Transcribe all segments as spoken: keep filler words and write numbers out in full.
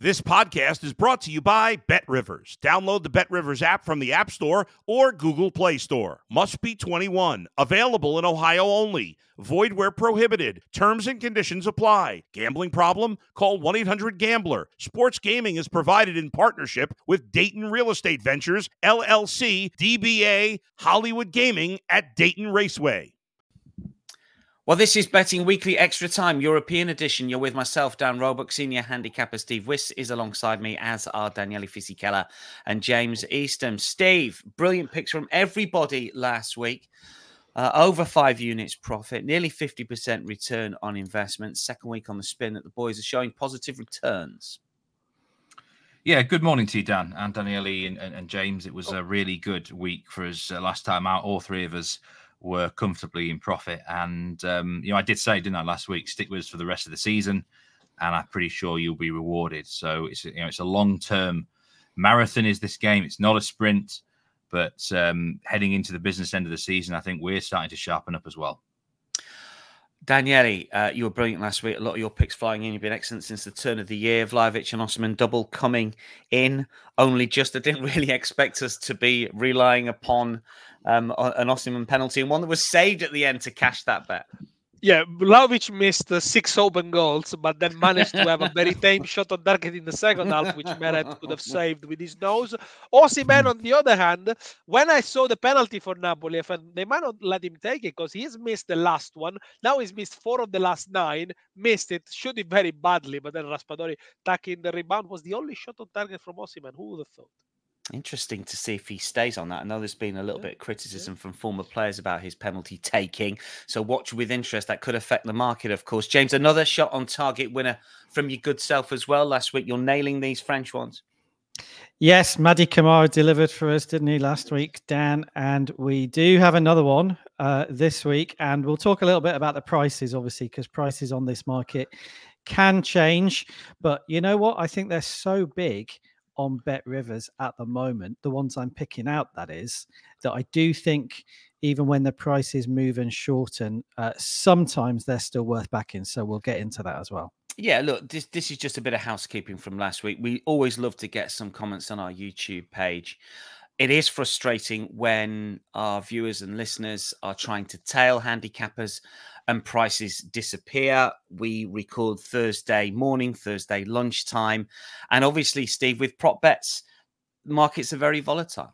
This podcast is brought to you by BetRivers. Download the BetRivers app from the App Store or Google Play Store. Must be twenty-one. Available in Ohio only. Void where prohibited. Terms and conditions apply. Gambling problem? Call one eight hundred gambler. Sports gaming is provided in partnership with Dayton Real Estate Ventures, L L C, D B A, Hollywood Gaming at Dayton Raceway. Well, this is Betting Weekly Extra Time, European edition. You're with myself, Dan Roebuck, senior handicapper. Steve Wiss is alongside me, as are Daniele Fisichella and James Eastham. Steve, brilliant picks from everybody last week. Uh, over five units profit, nearly fifty percent return on investment. Second week on the spin that the boys are showing positive returns. Yeah, good morning to you, Dan, and Daniele and, and, and James. It was a really good week for us uh, last time out. All three of us were comfortably in profit. And, um, you know, I did say, didn't I, last week, stick with us for the rest of the season, and I'm pretty sure you'll be rewarded. So it's, you know, it's a long-term marathon is this game. It's not a sprint, but um, heading into the business end of the season, I think we're starting to sharpen up as well. Daniele, uh, you were brilliant last week. A lot of your picks flying in. You've been excellent since the turn of the year. Vlahovic and Osimhen double coming in. Only just, I didn't really expect us to be relying upon um, an Osimhen penalty and one that was saved at the end to cash that bet. Yeah, Vlahovic missed uh, six open goals, but then managed to have a very tame shot on target in the second half, which Meret could have saved with his nose. Osimhen, on the other hand, when I saw the penalty for Napoli, I thought they might not let him take it because he's missed the last one. Now he's missed four of the last nine, missed it, shot it very badly, but then Raspadori taking the rebound was the only shot on target from Osimhen. Who would have thought? Interesting to see if he stays on that. I know there's been a little yeah, bit of criticism yeah. from former players about his penalty taking. So watch with interest. That could affect the market, of course. James, another shot on target winner from your good self as well last week. You're nailing these French ones. Yes, Mady Camara delivered for us, didn't he, last week, Dan? And we do have another one uh, this week. And we'll talk a little bit about the prices, obviously, because prices on this market can change. But you know what? I think they're so big on BetRivers at the moment, the ones I'm picking out, that is, that I do think even when the prices move and shorten, uh, sometimes they're still worth backing. So we'll get into that as well. Yeah, look, this this is just a bit of housekeeping from last week. We always love to get some comments on our YouTube page. It is frustrating when our viewers and listeners are trying to tail handicappers and prices disappear. We record Thursday morning, Thursday lunchtime. And obviously, Steve, with prop bets, markets are very volatile.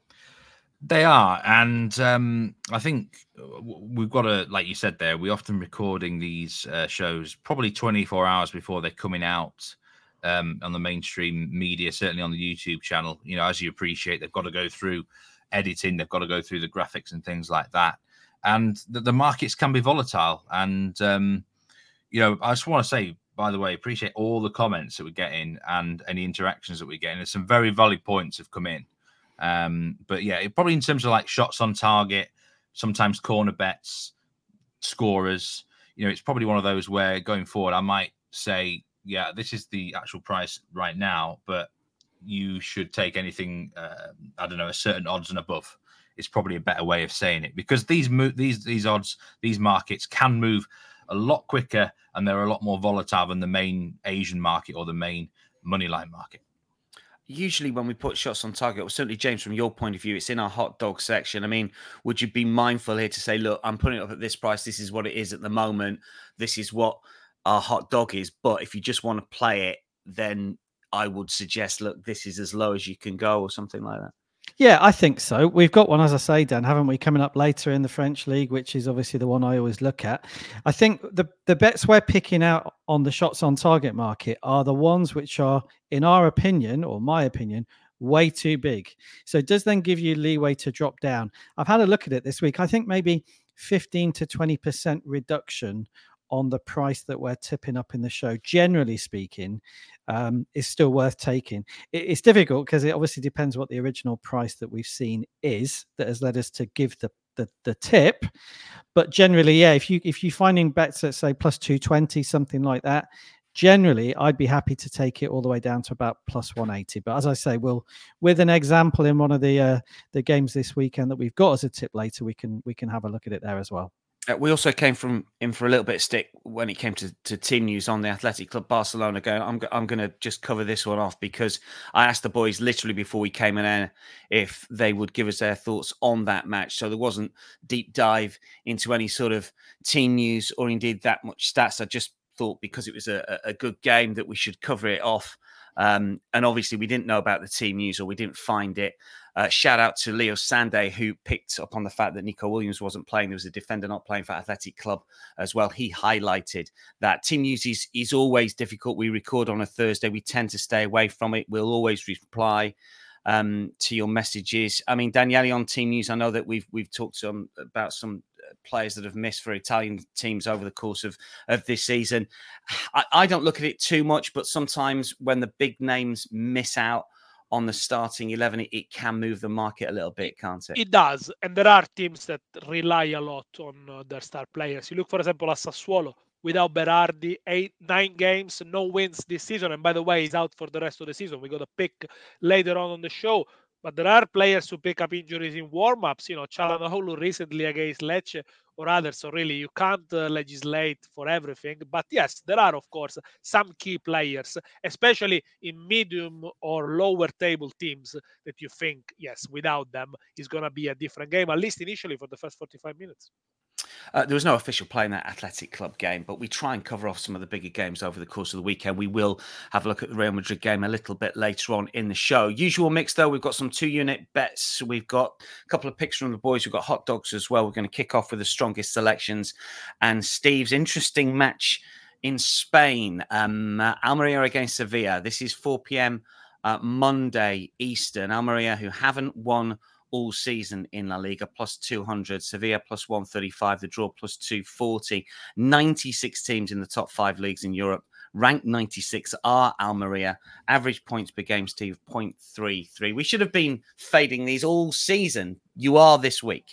They are. And um, I think we've got to, like you said there, we're often recording these uh, shows probably twenty-four hours before they're coming out um, on the mainstream media, certainly on the YouTube channel. You know, as you appreciate, they've got to go through editing, they've got to go through the graphics and things like that. And the, the markets can be volatile. And, um, you know, I just want to say, by the way, appreciate all the comments that we're getting and any interactions that we're getting. There's some very valid points have come in. Um, but yeah, it, probably in terms of like shots on target, sometimes corner bets, scorers, you know, it's probably one of those where going forward, I might say, yeah, this is the actual price right now, but you should take anything, uh, I don't know, a certain odds and above. It's probably a better way of saying it, because these mo- these these odds, these markets can move a lot quicker, and they're a lot more volatile than the main Asian market or the main moneyline market. Usually when we put shots on target, or certainly, James, from your point of view, it's in our hot dog section. I mean, would you be mindful here to say, look, I'm putting it up at this price. This is what it is at the moment. This is what our hot dog is. But if you just want to play it, then I would suggest, look, this is as low as you can go or something like that. Yeah, I think so. We've got one, as I say, Dan, haven't we, coming up later in the French league, which is obviously the one I always look at. I think the, the bets we're picking out on the shots on target market are the ones which are, in our opinion, or my opinion, way too big. So it does then give you leeway to drop down. I've had a look at it this week. I think maybe fifteen to twenty percent reduction on the price that we're tipping up in the show, generally speaking, um, is still worth taking. It, it's difficult because it obviously depends what the original price that we've seen is that has led us to give the, the the tip. But generally, yeah, if you if you're finding bets at say plus two twenty, something like that, generally I'd be happy to take it all the way down to about plus one eighty. But as I say, we'll with an example in one of the uh, the games this weekend that we've got as a tip later, we can we can have a look at it there as well. Uh, we also came from in for a little bit of stick when it came to, to team news on the Athletic Club Barcelona. Going, I'm I'm going to just cover this one off because I asked the boys literally before we came in if they would give us their thoughts on that match. So there wasn't deep dive into any sort of team news or indeed that much stats. I just thought because it was a, a good game that we should cover it off. Um, and obviously we didn't know about the team news or we didn't find it. Uh, shout out to Leo Sande, who picked up on the fact that Nico Williams wasn't playing. There was a defender not playing for Athletic Club as well. He highlighted that team news is, is always difficult. We record on a Thursday. We tend to stay away from it. We'll always reply um, to your messages. I mean, Daniele, on team news, I know that we've we've talked some about some players that have missed for Italian teams over the course of, of this season. I, I don't look at it too much, but sometimes when the big names miss out on the starting eleven, it, it can move the market a little bit, can't it? It does. And there are teams that rely a lot on uh, their star players. You look, for example, at Sassuolo, without Berardi, eight, nine games, no wins this season. And by the way, he's out for the rest of the season. We got a pick later on on the show. But there are players who pick up injuries in warm-ups. You know, Çalhanoğlu recently against Lecce or others. So really, you can't uh, legislate for everything. But yes, there are, of course, some key players, especially in medium or lower table teams that you think, yes, without them, it's going to be a different game, at least initially for the first forty-five minutes. Uh, there was no official play in that Athletic Club game, but we try and cover off some of the bigger games over the course of the weekend. We will have a look at the Real Madrid game a little bit later on in the show. Usual mix, though, we've got some two-unit bets. We've got a couple of picks from the boys. We've got hot dogs as well. We're going to kick off with the strongest selections. And Steve's interesting match in Spain, um, uh, Almeria against Sevilla. This is four p.m. Uh, Monday Eastern. Almeria, who haven't won all season in La Liga, plus two hundred. Sevilla, plus one thirty-five. The draw, plus two forty. ninety-six teams in the top five leagues in Europe. Ranked ninety-six are Almeria. Average points per game, Steve, zero point three three. We should have been fading these all season. You are this week.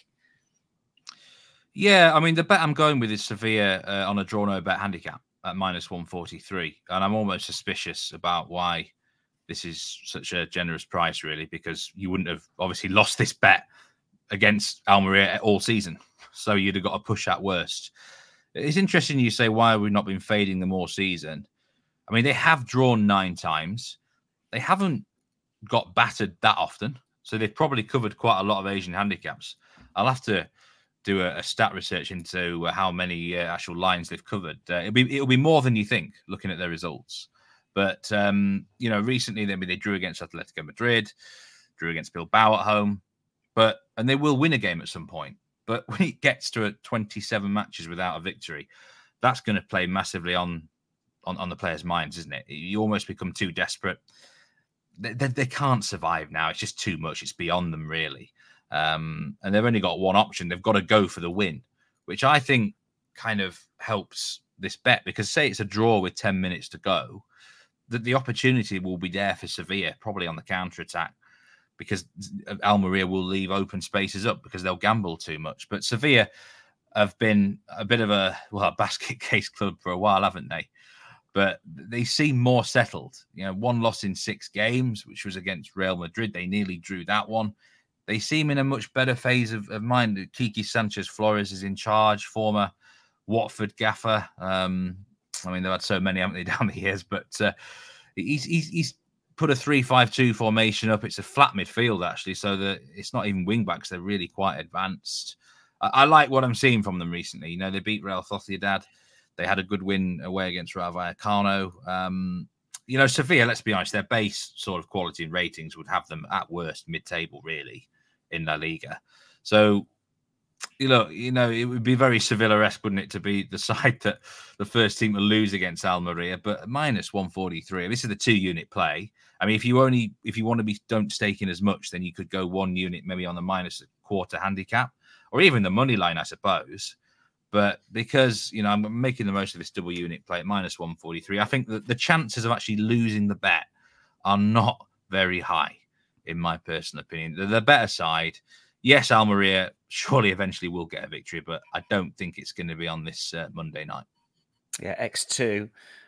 Yeah, I mean, the bet I'm going with is Sevilla uh, on a draw no bet handicap at minus one forty-three. And I'm almost suspicious about why this is such a generous price, really, because you wouldn't have obviously lost this bet against Almeria all season. So you'd have got a push at worst. It's interesting you say, why have we not been fading them all season? I mean, they have drawn nine times. They haven't got battered that often. So they've probably covered quite a lot of Asian handicaps. I'll have to do a, a stat research into how many uh, actual lines they've covered. Uh, it'll be, it'll be more than you think, looking at their results. But, um, you know, recently they, they drew against Atletico Madrid, drew against Bilbao at home, but and they will win a game at some point. But when it gets to twenty-seven matches without a victory, that's going to play massively on, on, on the players' minds, isn't it? You almost become too desperate. They, they, they can't survive now. It's just too much. It's beyond them, really. Um, and they've only got one option. They've got to go for the win, which I think kind of helps this bet, because say it's a draw with ten minutes to go, that the opportunity will be there for Sevilla, probably on the counter-attack, because Almeria will leave open spaces up because they'll gamble too much. But Sevilla have been a bit of a, well, a basket case club for a while, haven't they? But they seem more settled. You know, one loss in six games, which was against Real Madrid. They nearly drew that one. They seem in a much better phase of, of mind. Kiki Sanchez Flores is in charge, former Watford gaffer. Um, I mean, they've had so many, haven't they, down the years? But uh, he's, he's he's put a three five two formation up. It's a flat midfield, actually, so that it's not even wing backs. They're really quite advanced. I, I like what I'm seeing from them recently. You know, they beat Real Sociedad. They had a good win away against Rayo Vallecano. Um, you know, Sevilla, let's be honest, their base sort of quality and ratings would have them at worst mid-table, really, in La Liga. So, you know, you know, it would be very Sevilla-esque, wouldn't it, to be the side that the first team to lose against Almeria, but minus one forty-three. This is the two-unit play. I mean, if you only, if you want to be, don't stake in as much, then you could go one unit, maybe on the minus a quarter handicap, or even the money line, I suppose. But because, you know, I'm making the most of this double unit play at minus one forty-three, I think that the chances of actually losing the bet are not very high, in my personal opinion. They're the better side. Yes, Almeria surely eventually will get a victory, but I don't think it's going to be on this uh, Monday night. Yeah, X two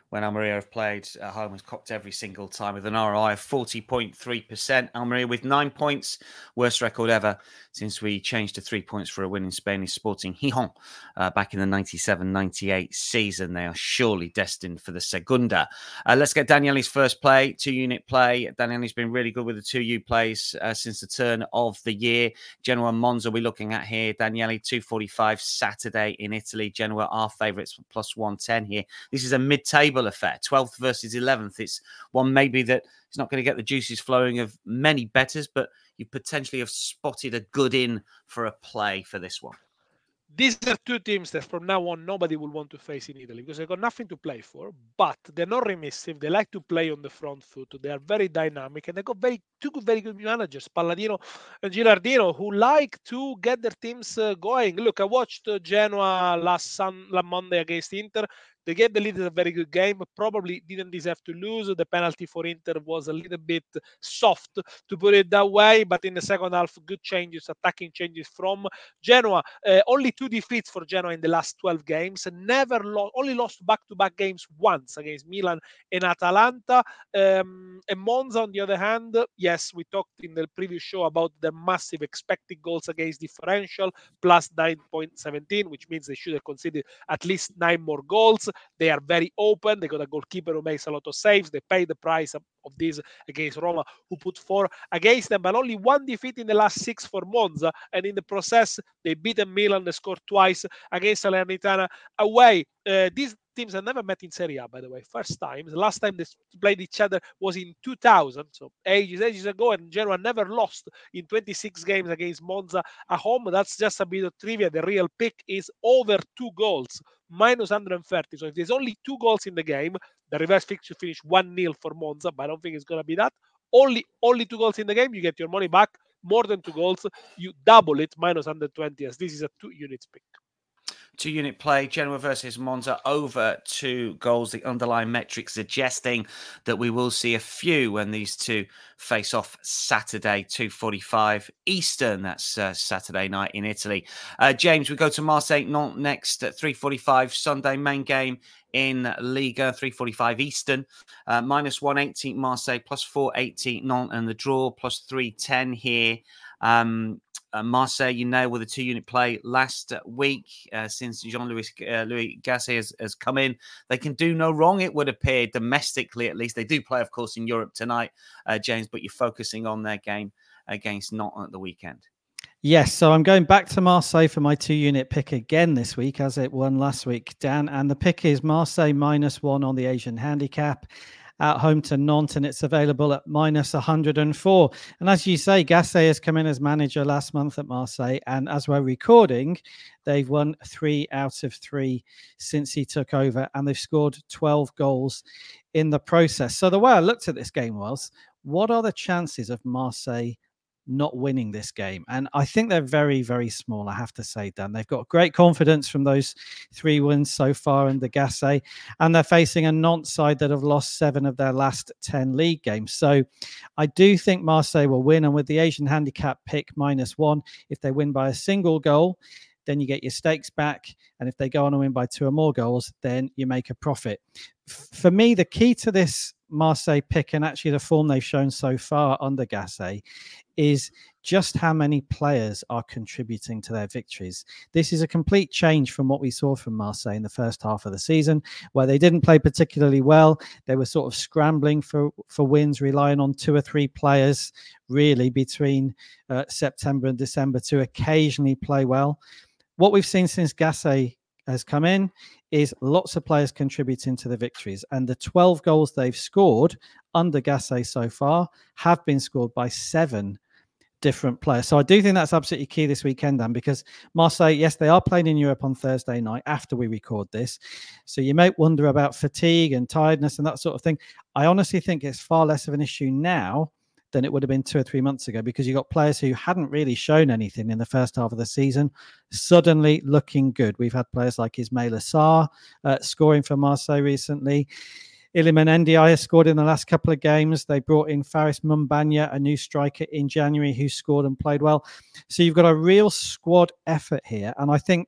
when Almeria have played at home has copped every single time with an R O I of forty point three percent. Almeria with nine points, worst record ever since we changed to three points for a win in Spain is Sporting Gijón uh, back in the ninety-seven ninety-eight season. They are surely destined for the Segunda. Uh, let's get Daniele's first play, two-unit play. Daniele's been really good with the two-U plays uh, since the turn of the year. Genoa Monza we're looking at here. Daniele, two forty-five Saturday in Italy. Genoa are favourites for plus one ten here. This is a mid-table affair, twelfth versus eleventh. It's one maybe that is not going to get the juices flowing of many bettors, but you potentially have spotted a good in for a play for this one. These are two teams that from now on nobody will want to face in Italy because they've got nothing to play for, but they're not remissive. They like to play on the front foot. They are very dynamic and they got very two good, very good managers, Palladino and Girardino, who like to get their teams uh, going. Look, I watched uh, Genoa last, sun, last Monday against Inter. They gave the lead a very good game, probably didn't deserve to lose. The penalty for Inter was a little bit soft, to put it that way, but in the second half, good changes, attacking changes from Genoa. Uh, only two defeats for Genoa in the last twelve games. Never lost, only lost back-to-back games once against Milan and Atalanta. Um, and Monza, on the other hand, yes, we talked in the previous show about the massive expected goals against differential, plus nine point one seven, which means they should have conceded at least nine more goals. They are very open. They got a goalkeeper who makes a lot of saves. They pay the price of, of this against Roma, who put four against them, but only one defeat in the last six for Monza. And in the process, they beat Milan. They scored twice against Salernitana away. Uh, these teams have never met in Serie A, by the way. First time. The last time they played each other was in two thousand, so ages, ages ago. And Genoa never lost in twenty-six games against Monza at home. That's just a bit of trivia. The real pick is over two goals, minus one hundred thirty. So if there's only two goals in the game, the reverse fixture finish one nil for Monza, but I don't think it's going to be that. Only, only two goals in the game, you get your money back. More than two goals, you double it, minus one hundred twenty, as this is a two units pick. Two-unit play, Genoa versus Monza, over two goals. The underlying metrics suggesting that we will see a few when these two face off Saturday, two forty-five Eastern. That's uh, Saturday night in Italy. Uh, James, we go to Marseille Nantes next at three forty-five Sunday. Main game in Liga, three forty-five Eastern. Uh, minus one eighty Marseille, plus four eighty Nantes, and the draw plus three ten here. Um, Uh, Marseille, you know, with a two-unit play last week uh, since Jean-Louis uh, Louis Gasset has, has come in. They can do no wrong, it would appear, domestically at least. They do play, of course, in Europe tonight, uh, James, but you're focusing on their game against Nantes at the weekend. Yes, so I'm going back to Marseille for my two-unit pick again this week, as it won last week, Dan. And the pick is Marseille minus one on the Asian handicap, at home to Nantes, and it's available at minus one hundred four. And as you say, Gasset has come in as manager last month at Marseille, and as we're recording, they've won three out of three since he took over, and they've scored twelve goals in the process. So the way I looked at this game was, what are the chances of Marseille not winning this game? And I think they're very, very small, I have to say, Dan. They've got great confidence from those three wins so far in the Gasset, and they're facing a Nantes side that have lost seven of their last ten league games. So I do think Marseille will win, and with the Asian handicap pick minus one, if they win by a single goal, then you get your stakes back. And if they go on and win by two or more goals, then you make a profit. For me, the key to this Marseille pick, and actually the form they've shown so far under Gasset, is just how many players are contributing to their victories. This is a complete change from what we saw from Marseille in the first half of the season, where they didn't play particularly well. They were sort of scrambling for, for wins, relying on two or three players, really, between uh, September and December to occasionally play well. What we've seen since Gasset has come in is lots of players contributing to the victories, and the twelve goals they've scored under Gasset so far have been scored by seven different players. So I do think that's absolutely key this weekend, Dan, because Marseille, yes, they are playing in Europe on Thursday night after we record this. So you may wonder about fatigue and tiredness and that sort of thing. I honestly think it's far less of an issue now than it would have been two or three months ago, because you've got players who hadn't really shown anything in the first half of the season suddenly looking good. We've had players like Ismail Assar uh, scoring for Marseille recently. Iliman Ndiaye has scored in the last couple of games. They brought in Faris Mumbanya, a new striker, in January who scored and played well. So you've got a real squad effort here. And I think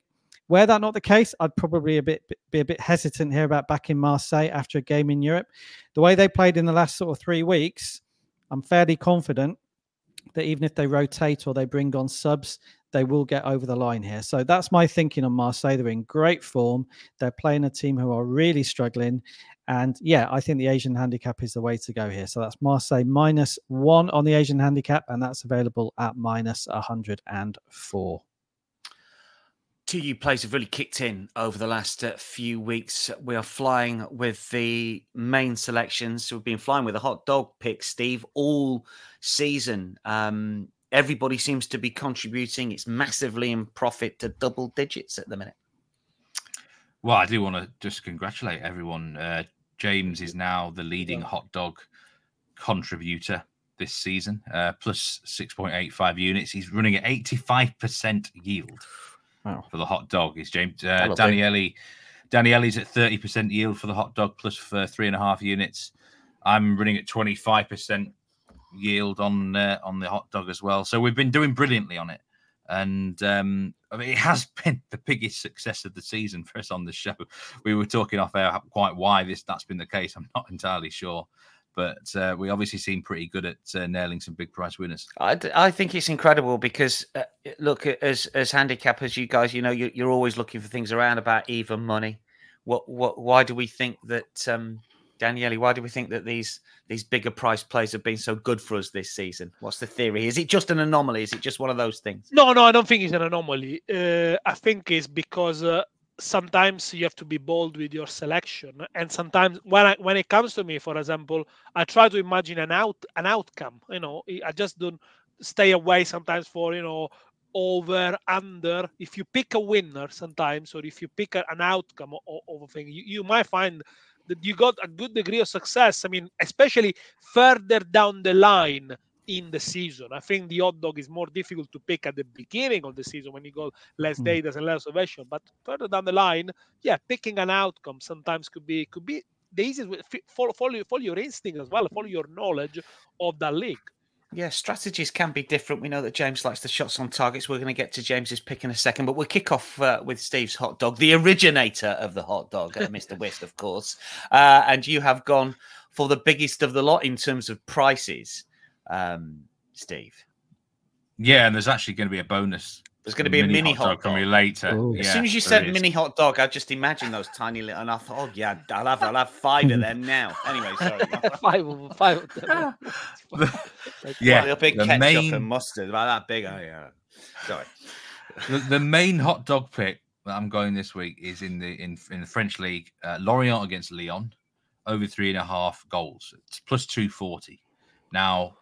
were that not the case, I'd probably a bit be a bit hesitant here about backing Marseille after a game in Europe. The way they played in the last sort of three weeks, I'm fairly confident that even if they rotate or they bring on subs, they will get over the line here. So that's my thinking on Marseille. They're in great form. They're playing a team who are really struggling. And yeah, I think the Asian handicap is the way to go here. So that's Marseille minus one on the Asian handicap, and that's available at minus one hundred four. Two U plays have really kicked in over the last uh, few weeks. We are flying with the main selections. We've been flying with a hot dog pick, Steve, all season. Um, everybody seems to be contributing. It's massively in profit to double digits at the minute. Well, I do want to just congratulate everyone. Uh, James is now the leading hot dog contributor this season, uh, plus six point eight five units. He's running at eighty-five percent yield. Wow. For the hot dog is James uh, Daniele. Daniele's at thirty percent yield for the hot dog, plus for three and a half units. I'm running at twenty-five percent yield on uh, on the hot dog as well. So we've been doing brilliantly on it, and um, I mean, it has been the biggest success of the season for us on the show. We were talking off air quite why this that's been the case. I'm not entirely sure. But uh, we obviously seem pretty good at uh, nailing some big price winners. I, I think it's incredible because, uh, look, as as handicappers, you guys, you know, you're, you're always looking for things around about even money. What what? Why do we think that, um, Daniele? Why do we think that these these bigger price plays have been so good for us this season? What's the theory? Is it just an anomaly? Is it just one of those things? No, no, I don't think it's an anomaly. Uh, I think it's because. Uh, Sometimes you have to be bold with your selection, and sometimes when I, when it comes to me, for example, I try to imagine an out an outcome. You know, I just don't stay away sometimes for you know over under. If you pick a winner sometimes, or if you pick a, an outcome of, of a thing, you, you might find that you got a good degree of success. I mean, especially further down the line in the season. I think the hot dog is more difficult to pick at the beginning of the season when you go less Mm. data and less observation. But further down the line, yeah, picking an outcome sometimes could be could be the easiest way. F- Follow, follow, follow your instinct as well. Follow your knowledge of that league. Yeah, strategies can be different. We know that James likes the shots on targets. We're going to get to James's pick in a second, but we'll kick off uh, with Steve's hot dog, the originator of the hot dog, uh, Mister Whist, of course. Uh, and you have gone for the biggest of the lot in terms of prices, um, Steve. Yeah, and there's actually going to be a bonus. There's going to be a mini hot dog coming later. Ooh. As Yeah, soon as you there said is. mini hot dog, I just imagined those tiny little, and I thought, oh yeah, I'll have, I'll have five of them now. Anyway, sorry. five, of- five. Of them. Yeah, Well, a big the ketchup main- and mustard, about that big. Oh yeah. Sorry. the, the main hot dog pick that I'm going this week is in the in, in the French league. Uh, Lorient against Lyon, over three and a half goals. It's plus two forty. Now,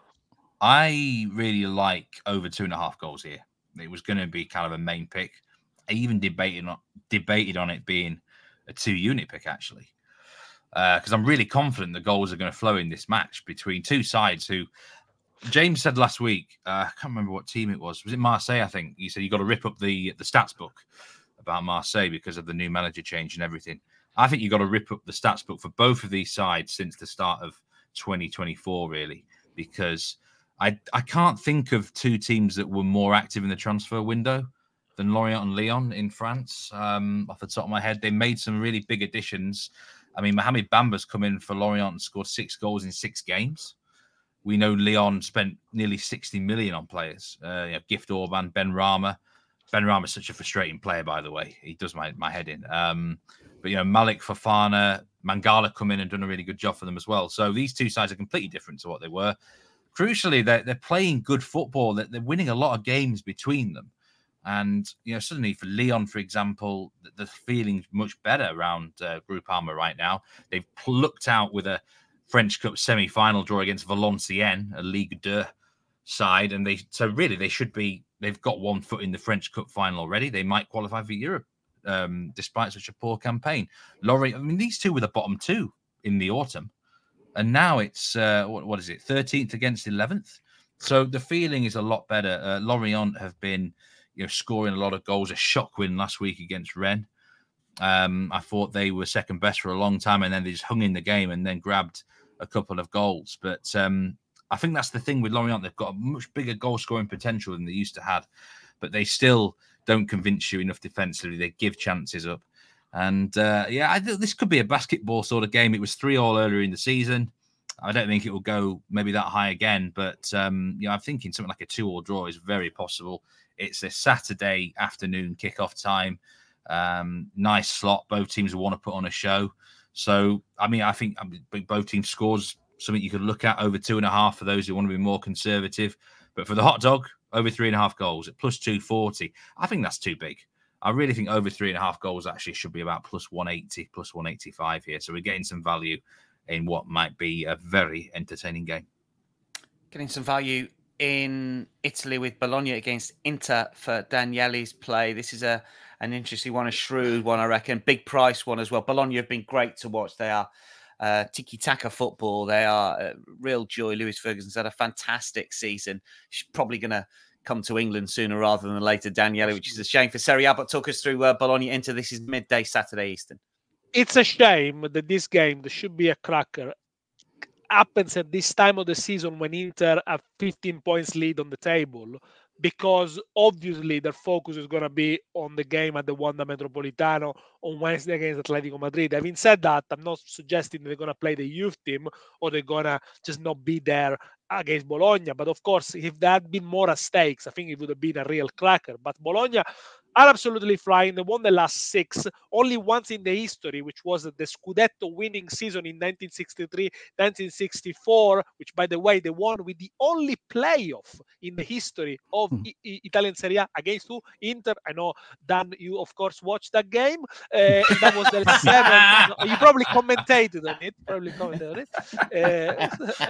I really like over two and a half goals here. It was going to be kind of a main pick. I even debated on debated on it being a two unit pick actually, because uh, I'm really confident the goals are going to flow in this match between two sides who. James said last week, uh, I can't remember what team it was. Was it Marseille? I think he said you got to rip up the the stats book about Marseille because of the new manager change and everything. I think you got to rip up the stats book for both of these sides since the start of twenty twenty-four, really, because I I can't think of two teams that were more active in the transfer window than Lorient and Lyon in France. Um, off the top of my head, they made some really big additions. I mean, Mohamed Bamba's come in for Lorient and scored six goals in six games. We know Lyon spent nearly sixty million on players. Uh, you know, Gift Orban, Ben Rama. Ben Rama is such a frustrating player, by the way. He does my, my head in. Um, but, you know, Malik Fofana, Mangala come in and done a really good job for them as well. So these two sides are completely different to what they were. Crucially, they're, they're playing good football. They're, they're winning a lot of games between them. And, you know, suddenly for Lyon, for example, the, the feeling's much better around uh, Groupama right now. They've plucked out with a French Cup semi-final draw against Valenciennes, a Ligue two side, and they so really they should be. They've got one foot in the French Cup final already. They might qualify for Europe, um, despite such a poor campaign. Lorient, I mean, these two were the bottom two in the autumn, and now it's uh, what, what is it, thirteenth against eleventh. So the feeling is a lot better. Uh, Lorient have been, you know, scoring a lot of goals. A shock win last week against Rennes. Um, I thought they were second best for a long time, and then they just hung in the game and then grabbed a couple of goals. But um, I think that's the thing with Lorient. They've got a much bigger goal scoring potential than they used to have, but they still don't convince you enough defensively. They give chances up. And uh, yeah, I think this could be a basketball sort of game. It was three all earlier in the season. I don't think it will go maybe that high again, but um, you know, I'm thinking something like a two-all draw is very possible. It's a Saturday afternoon kickoff time. Um, nice slot. Both teams want to put on a show. So, I mean, I think, I think both teams scores something you could look at over two and a half for those who want to be more conservative. But for the hot dog, over three and a half goals at plus two forty, I think that's too big. I really think over three and a half goals actually should be about plus one eighty, plus one eighty-five here. So we're getting some value in what might be a very entertaining game. Getting some value in Italy with Bologna against Inter for Daniele's play. This is a an interesting one, a shrewd one, I reckon. Big price one as well. Bologna have been great to watch. They are uh, tiki-taka football. They are uh, real joy. Lewis Ferguson's had a fantastic season. She's probably going to come to England sooner rather than later, Daniele, which is a shame for Serie A. But talk us through uh, Bologna Inter. This is midday Saturday Eastern. It's a shame that this game, there should be a cracker, happens at this time of the season when Inter have fifteen points lead on the table, because obviously their focus is going to be on the game at the Wanda Metropolitano on Wednesday against Atletico Madrid. Having said that, I'm not suggesting they're going to play the youth team or they're going to just not be there against Bologna. But of course, if there had been more at stakes, I think it would have been a real cracker. But Bologna are absolutely flying. They won the last six, only once in the history, which was the Scudetto winning season in nineteen sixty-three nineteen sixty-four, which, by the way, they won with the only playoff in the history of mm. I- Italian Serie A against who? Inter. I know, Dan, you, of course, watched that game. Uh, and that was their seventh. You probably commentated on it. Probably commented on it. Uh,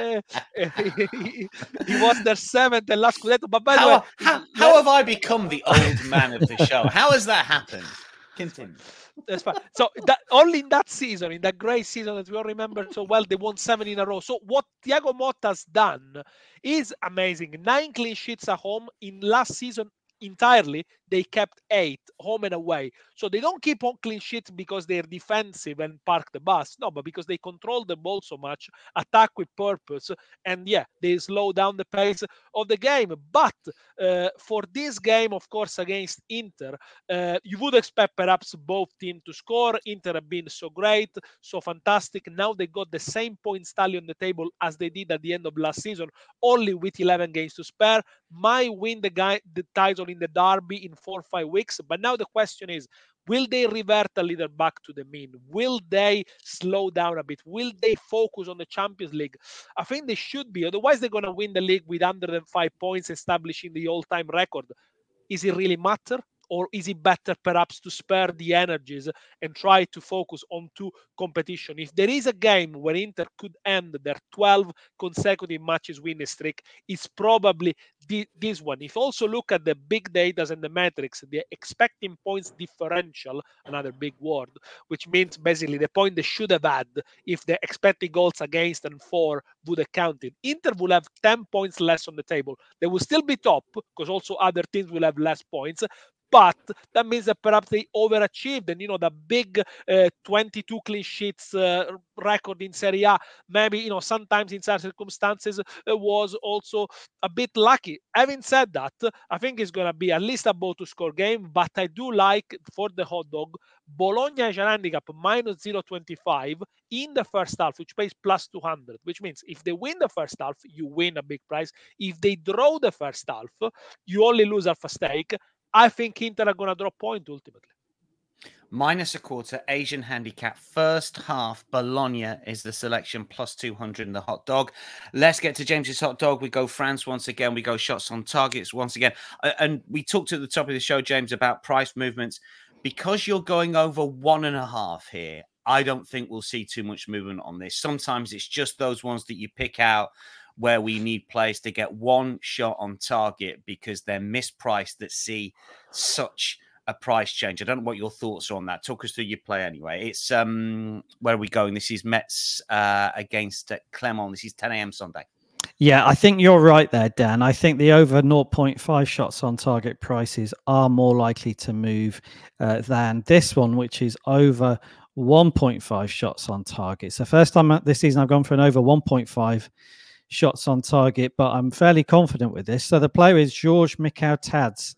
uh, he, he was their seventh and last Scudetto. But by how, the way, how, how have I become the old man of the show? How has that happened? Continue. That's fine. So that only in that season, in that great season that we all remember so well, they won seven in a row. So what Thiago Motta has done is amazing. Nine clean sheets at home. In last season entirely, they kept eight home and away. So they don't keep on clean sheets because they're defensive and park the bus. No, but because they control the ball so much, attack with purpose, and yeah, they slow down the pace of the game. But uh, for this game, of course, against Inter, uh, you would expect perhaps both teams to score. Inter have been so great, so fantastic. Now they got the same points tally on the table as they did at the end of last season, only with eleven games to spare. Might win the, guy, the title in the derby in four or five weeks. But now the question is, will they revert a little back to the mean? Will they slow down a bit? Will they focus on the Champions League? I think they should be. Otherwise, they're going to win the league with one hundred five points, establishing the all-time record. Is it really matter? Or is it better perhaps to spare the energies and try to focus on two competition? If there is a game where Inter could end their twelve consecutive matches winning streak, it's probably the, this one. If you also look at the big data and the metrics, the expecting points differential, another big word, which means basically the point they should have had if the expected goals against and for would have counted. Inter will have ten points less on the table. They will still be top because also other teams will have less points. But that means that perhaps they overachieved. And, you know, the big uh, twenty-two clean sheets uh, record in Serie A, maybe, you know, sometimes in certain circumstances uh, was also a bit lucky. Having said that, I think it's going to be at least a both to score game. But I do like, for the hot dog, Bologna as an handicap minus zero point two five in the first half, which pays plus two hundred, which means if they win the first half, you win a big prize. If they draw the first half, you only lose half a stake. I think Inter are going to drop point ultimately. Minus a quarter, Asian handicap. First half, Bologna is the selection, plus two hundred in the hot dog. Let's get to James's hot dog. We go France once again. We go shots on targets once again. And we talked at the top of the show, James, about price movements. Because you're going over one and a half here, I don't think we'll see too much movement on this. Sometimes it's just those ones that you pick out where we need players to get one shot on target because they're mispriced that see such a price change. I don't know what your thoughts are on that. Talk us through your play anyway. It's um where are we going? This is Metz uh, against uh, Clermont. This is ten a.m. Sunday. Yeah, I think you're right there, Dan. I think the over zero point five shots on target prices are more likely to move uh, than this one, which is over one point five shots on target. So first time this season I've gone for an over one point five shots on target, but I'm fairly confident with this. So the player is Georges Mikau-Tadze,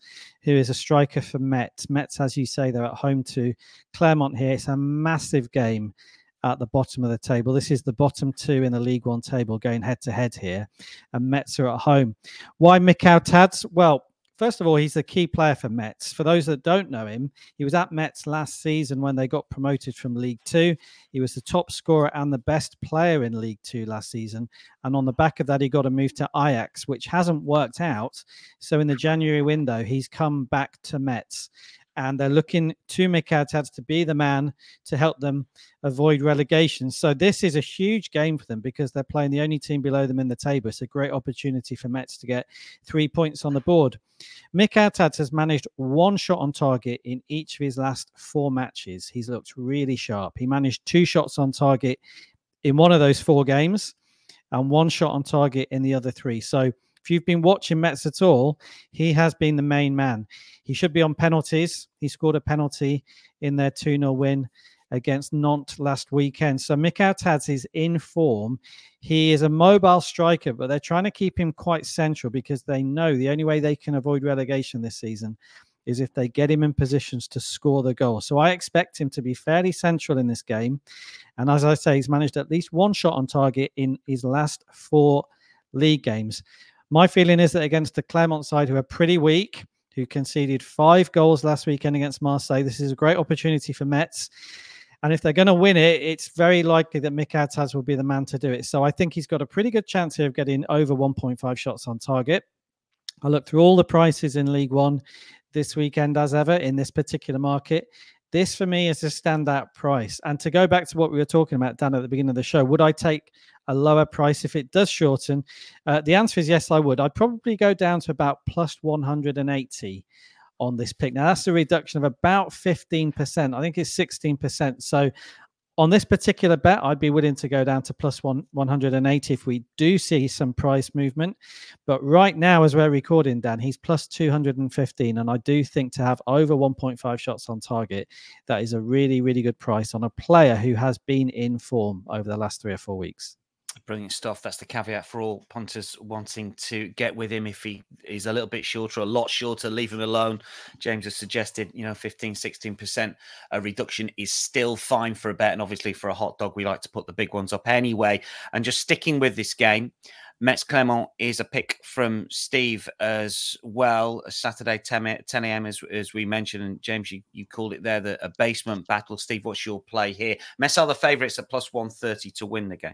who is a striker for Metz. Metz, as you say, they're at home to Clermont here. It's a massive game at the bottom of the table. This is the bottom two in the League One table going head to head here, and Metz are at home. Why Mikhail Tadz? Well, first of all, he's the key player for Metz. For those that don't know him, he was at Metz last season when they got promoted from League Two. He was the top scorer and the best player in League Two last season. And on the back of that, he got a move to Ajax, which hasn't worked out. So in the January window, he's come back to Metz. And they're looking to Mikhail Tadz to be the man to help them avoid relegation. So this is a huge game for them because they're playing the only team below them in the table. It's a great opportunity for Metz to get three points on the board. Mikhail Tadz has managed one shot on target in each of his last four matches. He's looked really sharp. He managed two shots on target in one of those four games and one shot on target in the other three. So if you've been watching Metz at all, he has been the main man. He should be on penalties. He scored a penalty in their two nil win against Nantes last weekend. So Mikhail Tadz is in form. He is a mobile striker, but they're trying to keep him quite central because they know the only way they can avoid relegation this season is if they get him in positions to score the goal. So I expect him to be fairly central in this game. And as I say, he's managed at least one shot on target in his last four league games. My feeling is that against the Clermont side, who are pretty weak, who conceded five goals last weekend against Marseille, this is a great opportunity for Metz. And if they're going to win it, it's very likely that Mikhail Tadz will be the man to do it. So I think he's got a pretty good chance here of getting over one point five shots on target. I looked through all the prices in League One this weekend, as ever, in this particular market. This, for me, is a standout price. And to go back to what we were talking about, Dan, at the beginning of the show, would I take a lower price if it does shorten? Uh, the answer is yes, I would. I'd probably go down to about plus one hundred eighty on this pick. Now, that's a reduction of about fifteen percent. I think it's sixteen percent. So on this particular bet, I'd be willing to go down to plus one, one hundred eighty if we do see some price movement. But right now, as we're recording, Dan, he's plus two hundred fifteen. And I do think to have over one point five shots on target, that is a really, really good price on a player who has been in form over the last three or four weeks. Brilliant stuff. That's the caveat for all punters wanting to get with him. If he is a little bit shorter, a lot shorter, leave him alone. James has suggested, you know, fifteen, sixteen percent a reduction is still fine for a bet. And obviously for a hot dog, we like to put the big ones up anyway. And just sticking with this game, Metz Clermont is a pick from Steve as well. Saturday, ten a.m. as, as we mentioned. And James, you, you called it there, the, a basement battle. Steve, what's your play here? Metz are the favourites at plus one thirty to win the game.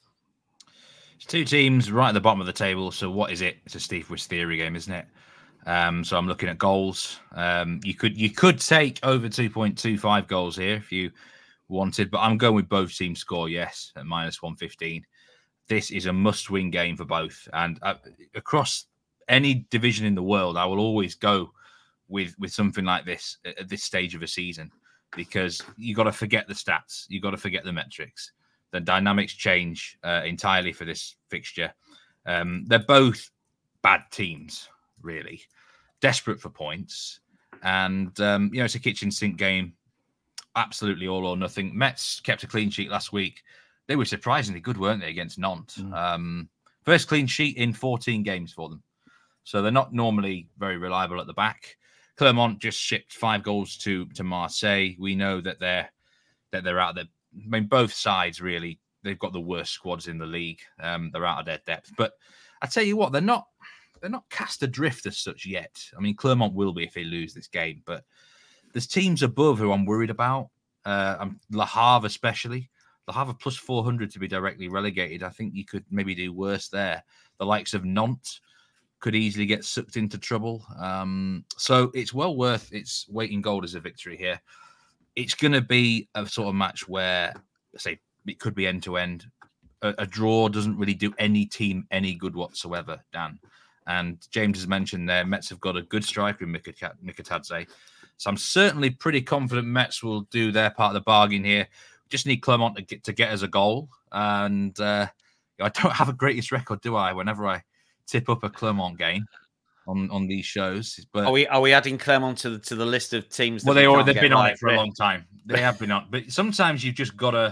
It's two teams right at the bottom of the table. So what is it? It's a Steve Wiss theory game, isn't it? Um, so I'm looking at goals. Um, you could you could take over two point two five goals here if you wanted, but I'm going with both teams score, yes, at minus one fifteen. This is a must-win game for both. And uh, across any division in the world, I will always go with, with something like this at this stage of a season because you got to forget the stats. You got to forget the metrics. The dynamics change uh, entirely for this fixture. Um, they're both bad teams, really, desperate for points. And, um, you know, it's a kitchen sink game, absolutely all or nothing. Metz kept a clean sheet last week. They were surprisingly good, weren't they, against Nantes? Mm. Um, first clean sheet in fourteen games for them. So they're not normally very reliable at the back. Clermont just shipped five goals to, to Marseille. We know that they're, that they're out of their I mean, both sides, really, they've got the worst squads in the league. Um, they're out of their depth. But I tell you what, they're not they're not cast adrift as such yet. I mean, Clermont will be if they lose this game. But there's teams above who I'm worried about. Uh, I'm, Le Havre especially. Le Havre plus four hundred to be directly relegated. I think you could maybe do worse there. The likes of Nantes could easily get sucked into trouble. Um, so it's well worth its weight in gold as a victory here. It's going to be a sort of match where, say, it could be end-to-end. A, a draw doesn't really do any team any good whatsoever, Dan. And James has mentioned there, Metz have got a good striker in Mikhail Tadze. So I'm certainly pretty confident Metz will do their part of the bargain here. Just need Clermont to get, to get us a goal. And uh, I don't have a greatest record, do I, whenever I tip up a Clermont game on, on these shows. But are we are we adding Clermont to the to the list of teams? That well, they we already they've been right on it for a long time. They have been on, but sometimes you've just got to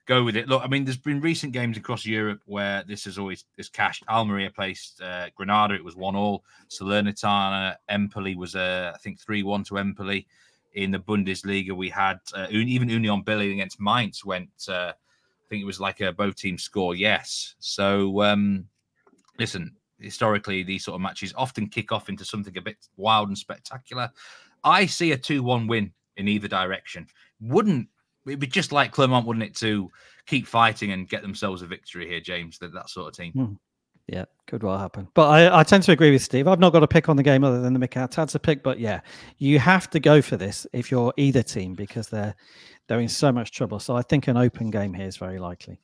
go with it. Look, I mean, there's been recent games across Europe where this has always this cashed. Almeria placed uh, Granada. It was one all. Salernitana, Empoli was uh, I think three one to Empoli. In the Bundesliga, we had uh, even Union Berlin against Mainz went. Uh, I think it was like a both teams score. Yes. So um, listen, historically, these sort of matches often kick off into something a bit wild and spectacular. I see a two one win in either direction. Wouldn't it'd be just like Clermont, wouldn't it, to keep fighting and get themselves a victory here, James? That that sort of team. Hmm. Yeah, could well happen. But I, I tend to agree with Steve. I've not got a pick on the game other than the Mikhail pick. But yeah, you have to go for this if you're either team because they're they're in so much trouble. So I think an open game here is very likely.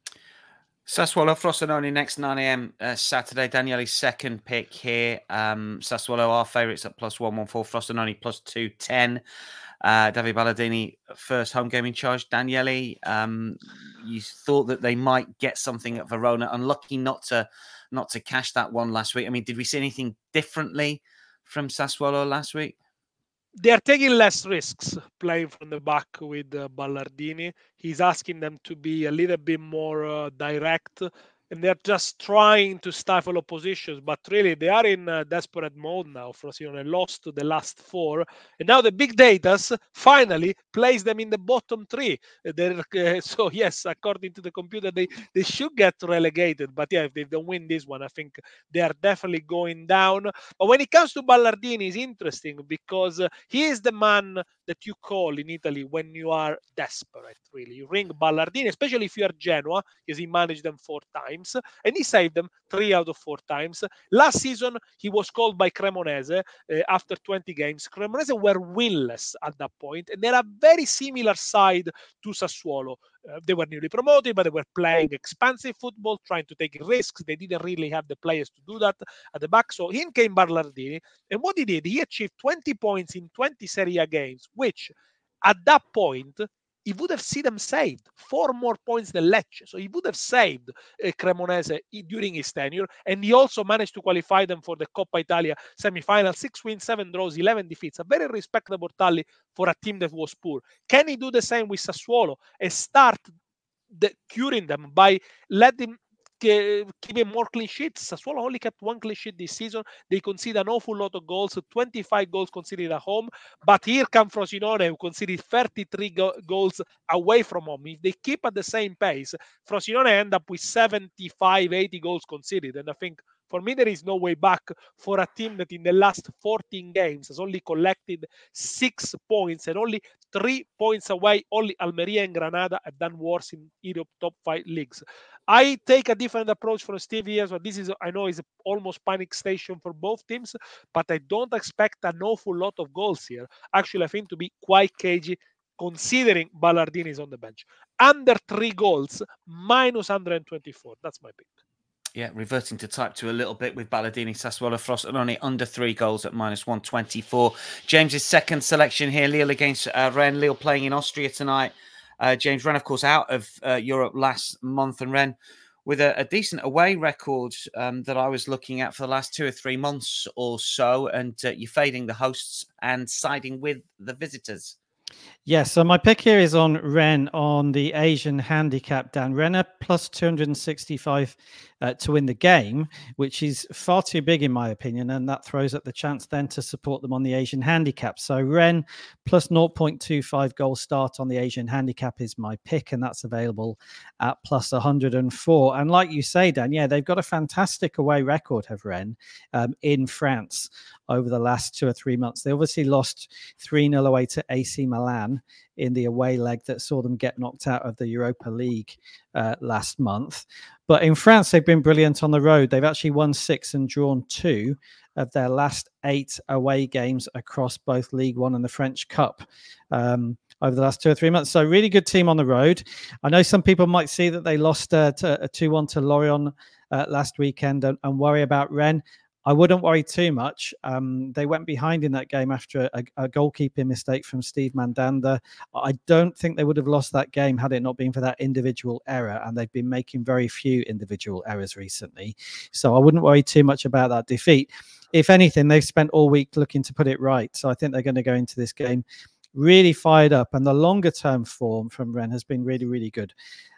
Sassuolo, Frosinone next nine a.m. Uh, Saturday. Daniele's second pick here. Um, Sassuolo are favourites at plus one one four. Frosinone plus two ten. Uh, David Ballardini, first home game in charge. Daniele, um, you thought that they might get something at Verona. Unlucky not to not to cash that one last week. I mean, did we see anything differently from Sassuolo last week? They are taking less risks playing from the back with uh, Ballardini. He's asking them to be a little bit more uh, direct, and they're just trying to stifle oppositions. But really, they are in uh, desperate mode now. Frosinone lost to the last four, and now the big data finally plays them in the bottom three. They're, uh, so yes, according to the computer, they, they should get relegated. But yeah, if they don't win this one, I think they are definitely going down. But when it comes to Ballardini, it's interesting because uh, he is the man that you call in Italy when you are desperate, really. You ring Ballardini, especially if you are Genoa, because he managed them four times, and he saved them three out of four times. Last season, he was called by Cremonese uh, after twenty games. Cremonese were winless at that point, and they're a very similar side to Sassuolo. Uh, they were newly promoted, but they were playing expansive football, trying to take risks. They didn't really have the players to do that at the back. So in came Ballardini, and what he did, he achieved twenty points in twenty Serie A games, which at that point, he would have seen them saved four more points than Lecce. So he would have saved uh, Cremonese during his tenure. And he also managed to qualify them for the Coppa Italia semi-final. Six wins, seven draws, eleven defeats. A very respectable tally for a team that was poor. Can he do the same with Sassuolo and start the, curing them by letting keeping more clean sheets? Sassuolo only kept one clean sheet this season. They conceded an awful lot of goals, twenty-five goals conceded at home. But here comes Frosinone, who conceded thirty-three go- goals away from home. If they keep at the same pace, Frosinone end up with seventy-five, eighty goals conceded. And I think for me, there is no way back for a team that in the last fourteen games has only collected six points and only three points away. Only Almeria and Granada have done worse in Europe top five leagues. I take a different approach from Steve here. So this is, I know, is almost panic station for both teams, but I don't expect an awful lot of goals here. Actually, I think to be quite cagey, considering Ballardini is on the bench. Under three goals, minus one hundred twenty-four. That's my pick. Yeah, reverting to type two a little bit with Ballardini, Sassuolo, Frosinone under three goals at minus one twenty-four. James's second selection here, Lille against uh, Rennes. Lille playing in Austria tonight. Uh, James Rennes, of course, out of uh, Europe last month, and Rennes with a, a decent away record um, that I was looking at for the last two or three months or so. And uh, you're fading the hosts and siding with the visitors. Yes, so my pick here is on Rennes on the Asian handicap, Dan. Rennes plus two hundred sixty-five uh, to win the game, which is far too big in my opinion, and that throws up the chance then to support them on the Asian handicap. So Rennes plus zero point two five goal start on the Asian handicap is my pick, and that's available at plus one hundred four. And like you say, Dan, yeah, they've got a fantastic away record, have Rennes, um, in France over the last two or three months. They obviously lost three nil away to A C Milan in the away leg that saw them get knocked out of the Europa League uh, last month. But in France, they've been brilliant on the road. They've actually won six and drawn two of their last eight away games across both League One and the French Cup um, over the last two or three months. So really good team on the road. I know some people might see that they lost uh, to, a two one to Lorient uh, last weekend and, and worry about Rennes. I wouldn't worry too much. Um, they went behind in that game after a, a goalkeeping mistake from Steve Mandanda. I don't think they would have lost that game had it not been for that individual error, and they've been making very few individual errors recently. So I wouldn't worry too much about that defeat. If anything, they've spent all week looking to put it right. So I think they're going to go into this game really fired up, and the longer term form from Rennes has been really, really good.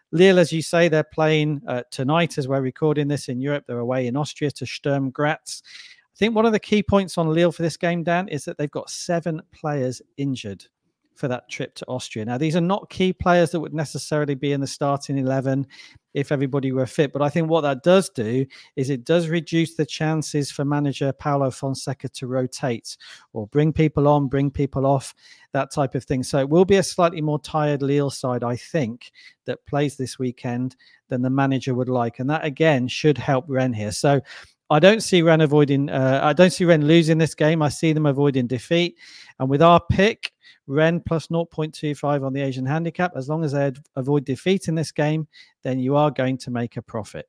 Lille, as you say, they're playing uh, tonight as we're recording this in Europe. They're away in Austria to Sturm Graz. I think one of the key points on Lille for this game, Dan, is that they've got seven players injured for that trip to Austria. Now, these are not key players that would necessarily be in the starting eleven if everybody were fit. But I think what that does do is it does reduce the chances for manager Paulo Fonseca to rotate or bring people on, bring people off, that type of thing. So it will be a slightly more tired Lille side, I think, that plays this weekend than the manager would like. And that, again, should help Rennes here. So I don't see Rennes avoiding, uh, I don't see Rennes losing this game. I see them avoiding defeat. And with our pick, Rennes plus zero point two five on the Asian handicap, as long as they avoid defeat in this game, then you are going to make a profit.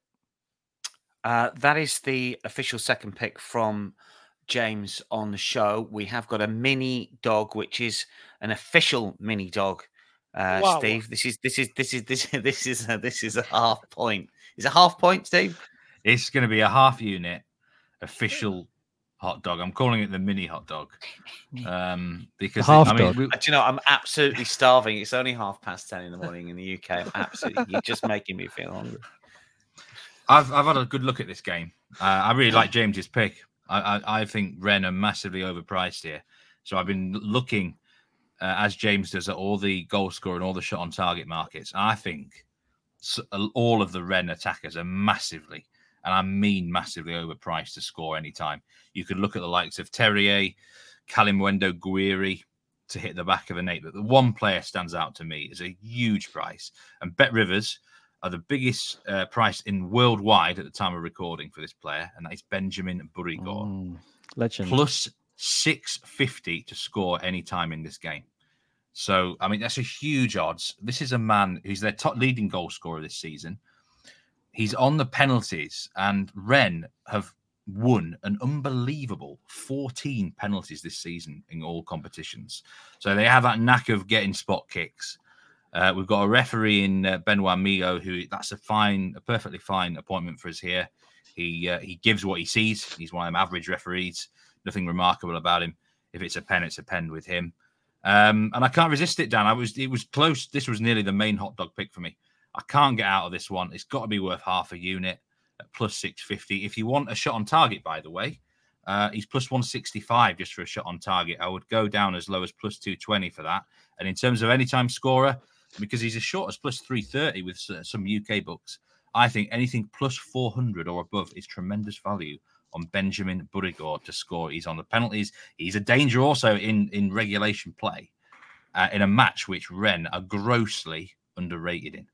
Uh, that is the official second pick from James on the show. We have got a mini dog, which is an official mini dog. Uh, Wow. Steve, this is this is this is this is this is a, this is a half point. Is it half point, Steve? It's going to be a half unit official hot dog. I'm calling it the mini hot dog um, because half it, I mean, dog. we, Do you know, I'm absolutely starving. It's only half past ten in the morning in the U K. I'm absolutely, you're just making me feel hungry. I've I've had a good look at this game. Uh, I really like James's pick. I, I I think Rennes are massively overpriced here. So I've been looking uh, as James does at all the goal scorer and all the shot on target markets. I think so, all of the Rennes attackers are massively, and I mean massively overpriced to score any time. You could look at the likes of Terrier, Kalimundo, Guiri to hit the back of a net. But the one player stands out to me is a huge price. And Bet Rivers are the biggest uh, price in worldwide at the time of recording for this player, and that is Benjamin Burigor. Mm, legend. Plus six fifty to score any time in this game. So, I mean, that's a huge odds. This is a man who's their top leading goal scorer this season. He's on the penalties, and Rennes have won an unbelievable fourteen penalties this season in all competitions. So they have that knack of getting spot kicks. Uh, we've got a referee in uh, Benoit Migo, who that's a fine, a perfectly fine appointment for us here. He uh, he gives what he sees. He's one of them average referees. Nothing remarkable about him. If it's a pen, it's a pen with him. Um, and I can't resist it, Dan. I was it was close. This was nearly the main hot dog pick for me. I can't get out of this one. It's got to be worth half a unit at plus six fifty. If you want a shot on target, by the way, uh, he's plus one sixty-five just for a shot on target. I would go down as low as plus two twenty for that. And in terms of anytime scorer, because he's as short as plus three thirty with some U K books, I think anything plus four hundred or above is tremendous value on Benjamin Burigor to score. He's on the penalties. He's a danger also in, in regulation play uh, in a match which Rennes are grossly underrated in.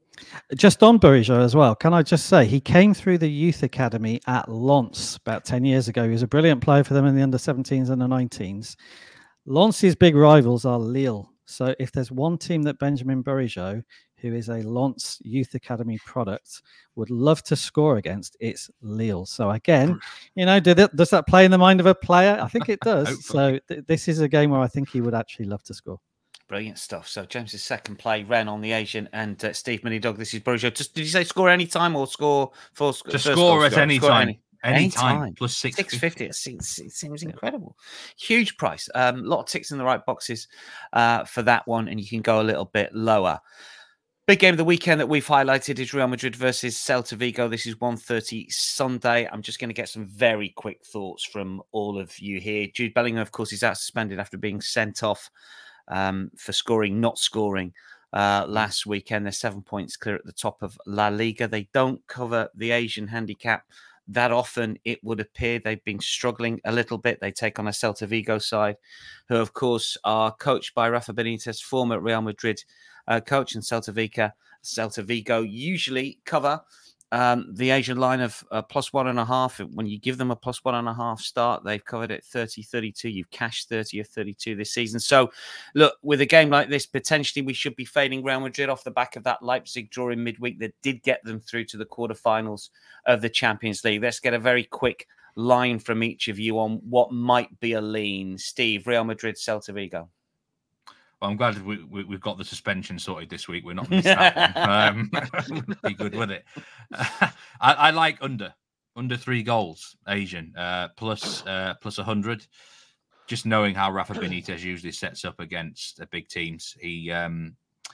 Just on Burigor as well, can I just say he came through the youth academy at Lens about ten years ago. He was a brilliant player for them in the under seventeens and the nineteens. Lens's big rivals are Lille. So if there's one team that Benjamin Burigor, who is a Lens Youth Academy product, would love to score against, it's Lille. So again, you know, did it, does that play in the mind of a player? I think it does. So th- this is a game where I think he would actually love to score. Brilliant stuff. So James's second play, Rennes on the Asian, and uh, Steve Minidog, this is Burigor. Just did you say score any time or score for to score at any score time? Any, any time. time. Plus six six fifty. It seems, it seems incredible. Huge price. A um, lot of ticks in the right boxes uh, for that one, and you can go a little bit lower. Big game of the weekend that we've highlighted is Real Madrid versus Celta Vigo. This is one thirty Sunday. I'm just going to get some very quick thoughts from all of you here. Jude Bellingham, of course, is out suspended after being sent off um, for scoring, not scoring uh, last weekend. They're seven points clear at the top of La Liga. They don't cover the Asian handicap that often, it would appear. They've been struggling a little bit. They take on a Celta Vigo side, who, of course, are coached by Rafa Benitez, former Real Madrid uh, coach, and Celta Vigo. Celta Vigo usually cover um, the Asian line of uh, plus one and a half. When you give them a plus one and a half start, they've covered it thirty thirty-two. You've cashed thirty or thirty-two this season. So, look, with a game like this, potentially we should be fading Real Madrid off the back of that Leipzig draw in midweek that did get them through to the quarterfinals of the Champions League. Let's get a very quick line from each of you on what might be a lean. Steve, Real Madrid, Celta Vigo. Well, I'm glad we, we, we've got the suspension sorted this week. We're not missing that one. Um, be good with it. Uh, I, I like under under three goals, Asian, uh, plus uh, plus one hundred. Just knowing how Rafa Benitez usually sets up against uh, big teams, he um,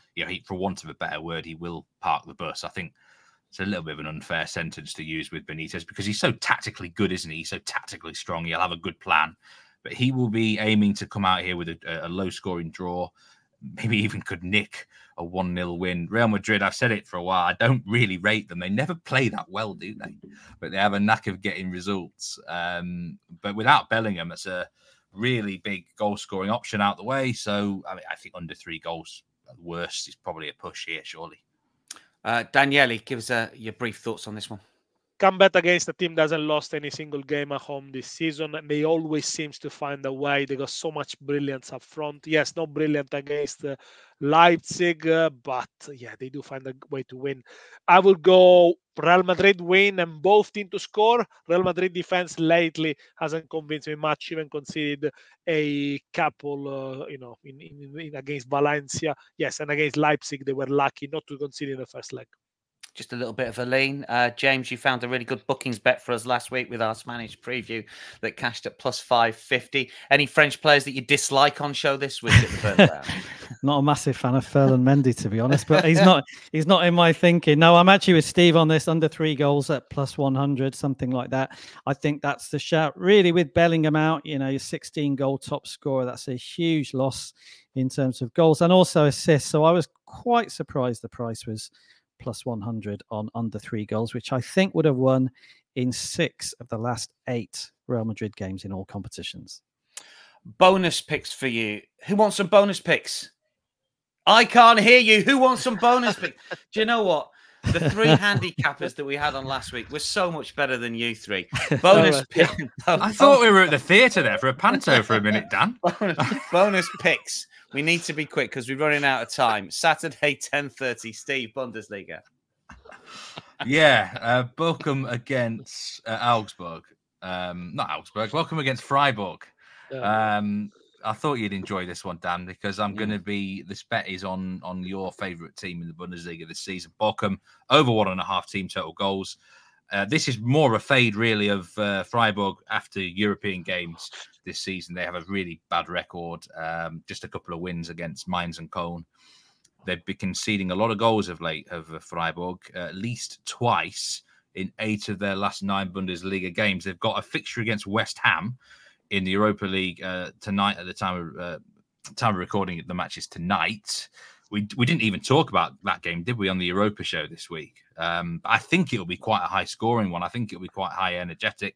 you know, he, for want of a better word, he will park the bus. I think it's a little bit of an unfair sentence to use with Benitez because he's so tactically good, isn't he? He's so tactically strong. He'll have a good plan, but he will be aiming to come out here with a, a low-scoring draw. Maybe even could nick a one nil win. Real Madrid, I've said it for a while, I don't really rate them. They never play that well, do they? But they have a knack of getting results. Um, but without Bellingham, it's a really big goal-scoring option out the way. So, I mean, I think under three goals at worst is probably a push here, surely. Uh, Daniele, give us uh, your brief thoughts on this one. Come bet against a team that hasn't lost any single game at home this season, and they always seems to find a way. They got so much brilliance up front. Yes, not brilliant against uh, Leipzig, uh, but yeah, they do find a way to win. I will go Real Madrid win and both teams to score. Real Madrid defense lately hasn't convinced me much, even conceded a couple, uh, you know, in, in, in against Valencia. Yes, and against Leipzig, they were lucky not to concede in the first leg. Just a little bit of a lean. Uh, James, you found a really good bookings bet for us last week with our Spanish preview that cashed at plus five fifty. Any French players that you dislike on show this week at the first round? Not a massive fan of Ferland Mendy, to be honest, but he's not he's not in my thinking. No, I'm actually with Steve on this, under three goals at plus one hundred, something like that. I think that's the shout. Really, with Bellingham out, you know, your sixteen goal top scorer, that's a huge loss in terms of goals and also assists. So I was quite surprised the price was plus one hundred on under three goals, which I think would have won in six of the last eight Real Madrid games in all competitions. Bonus picks for you. Who wants some bonus picks? I can't hear you. Who wants some bonus picks? Do you know what? The three handicappers that we had on last week were so much better than you three. Bonus pick. I thought we were at the theatre there for a panto for a minute, Dan. bonus, bonus picks. We need to be quick because we're running out of time. Saturday, ten thirty. Steve, Bundesliga. Yeah, uh, Bochum against uh, Augsburg. Um, not Augsburg. Bochum against Freiburg. Um, I thought you'd enjoy this one, Dan, because I'm mm. going to be. This bet is on on your favourite team in the Bundesliga this season. Bochum over one and a half team total goals. Uh, this is more a fade, really, of uh, Freiburg after European games this season. They have a really bad record, um, just a couple of wins against Mainz and Cologne. They've been conceding a lot of goals of late, of uh, Freiburg, uh, at least twice in eight of their last nine Bundesliga games. They've got a fixture against West Ham in the Europa League uh, tonight at the time of, uh, time of recording. The match is tonight. We we didn't even talk about that game, did we, on the Europa show this week? Um, I think it'll be quite a high-scoring one. I think it'll be quite high energetic.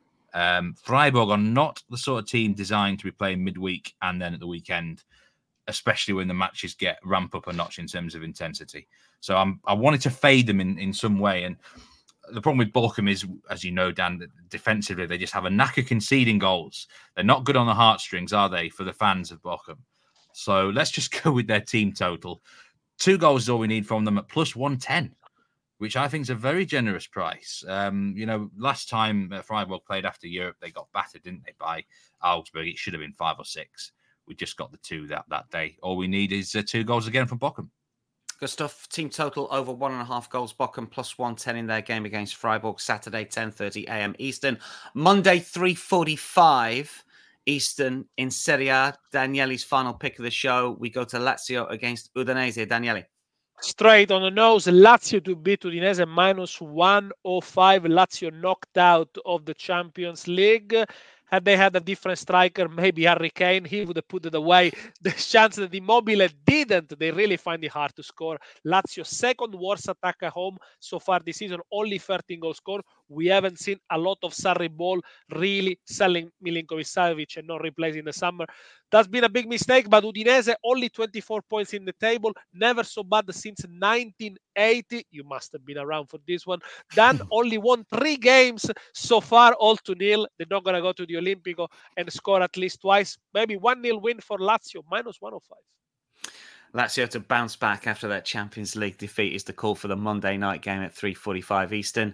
Um, Freiburg are not the sort of team designed to be playing midweek and then at the weekend, especially when the matches get ramp up a notch in terms of intensity. So I'm, I wanted to fade them in, in some way. And the problem with Bochum is, as you know, Dan, that defensively, they just have a knack of conceding goals. They're not good on the heartstrings, are they, for the fans of Bochum? So let's just go with their team total. Two goals is all we need from them at plus one ten, which I think is a very generous price. Um, you know, last time uh, Freiburg played after Europe, they got battered, didn't they, by Augsburg? It should have been five or six. We just got the two that, that day. All we need is uh, two goals again from Bochum. Good stuff. Team total over one and a half goals. Bochum plus one ten in their game against Freiburg. Saturday, ten thirty a.m. Eastern. Monday, three forty-five Eastern in Serie A. Daniele's final pick of the show. We go to Lazio against Udinese. Daniele. Straight on the nose, Lazio to beat Udinese minus one oh five. Lazio knocked out of the Champions League. Had they had a different striker, maybe Harry Kane, he would have put it away. The chance that Immobile didn't, they really find it hard to score. Lazio second worst attack at home so far this season, only thirteen goals scored. We haven't seen a lot of Sarri ball, really selling Milinkovic-Savic and not replacing the summer. That's been a big mistake, but Udinese only twenty-four points in the table, never so bad since nineteen eighty. You must have been around for this one. Dan only won three games so far, all to nil. They're not going to go to the Olimpico and score at least twice. Maybe one nil win for Lazio, minus one oh five. Lazio to bounce back after that Champions League defeat is the call for the Monday night game at three forty-five Eastern.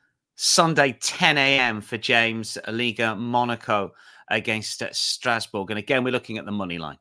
Sunday, ten a.m. for James, Liga Monaco against Strasbourg. And again, we're looking at the money line.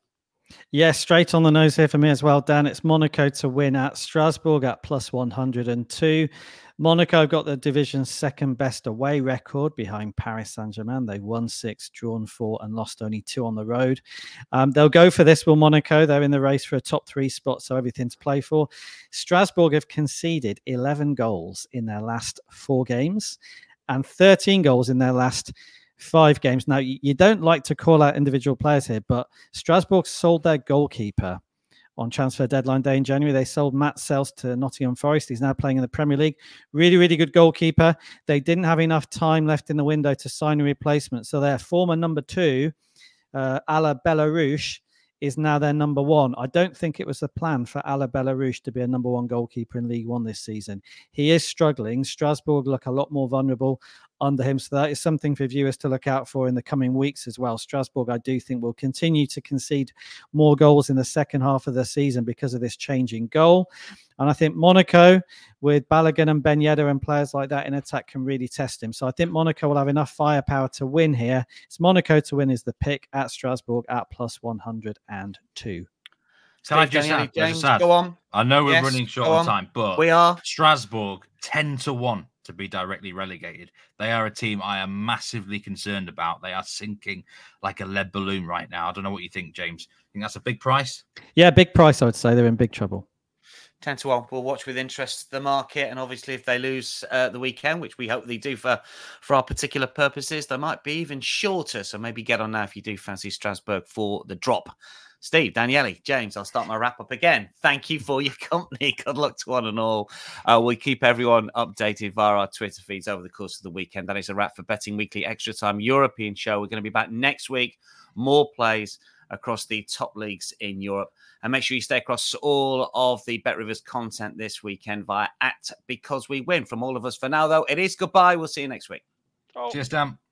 Yeah, straight on the nose here for me as well, Dan. It's Monaco to win at Strasbourg at plus one hundred two. Monaco got the division's second best away record behind Paris Saint-Germain. They won six, drawn four, and lost only two on the road. Um, they'll go for this, will Monaco? They're in the race for a top three spot, so everything to play for. Strasbourg have conceded eleven goals in their last four games and thirteen goals in their last five games. Now, you don't like to call out individual players here, but Strasbourg sold their goalkeeper on transfer deadline day in January. They sold Matt Sells to Nottingham Forest. He's now playing in the Premier League. Really, really good goalkeeper. They didn't have enough time left in the window to sign a replacement. So their former number two, uh, Ala Belarus, is now their number one. I don't think it was the plan for Ala Belarus to be a number one goalkeeper in League One this season. He is struggling. Strasbourg look a lot more vulnerable under him. So that is something for viewers to look out for in the coming weeks as well. Strasbourg, I do think, will continue to concede more goals in the second half of the season because of this changing goal. And I think Monaco, with Balogun and Ben Yedder and players like that in attack, can really test him. So I think Monaco will have enough firepower to win here. It's Monaco to win is the pick at Strasbourg at plus one hundred two. Can I just add, James, add, go on. I know we're Yes, running short go on on. time, but We are. Strasbourg ten to one to be directly relegated. They are a team I am massively concerned about. They are sinking like a lead balloon right now. I don't know what you think, James. I think that's a big price. Yeah, big price, I would say. They're in big trouble. ten to one. We'll watch with interest the market, and obviously if they lose uh, the weekend, which we hope they do for, for our particular purposes, they might be even shorter. So maybe get on now if you do fancy Strasbourg for the drop. Steve, Daniele, James, I'll start my wrap up again. Thank you for your company. Good luck to one and all. Uh, we keep everyone updated via our Twitter feeds over the course of the weekend. That is a wrap for Betting Weekly Extra Time European show. We're going to be back next week. More plays across the top leagues in Europe. And make sure you stay across all of the BetRivers content this weekend via at Because We Win. From all of us for now, though, it is goodbye. We'll see you next week. Oh. Cheers, Dan.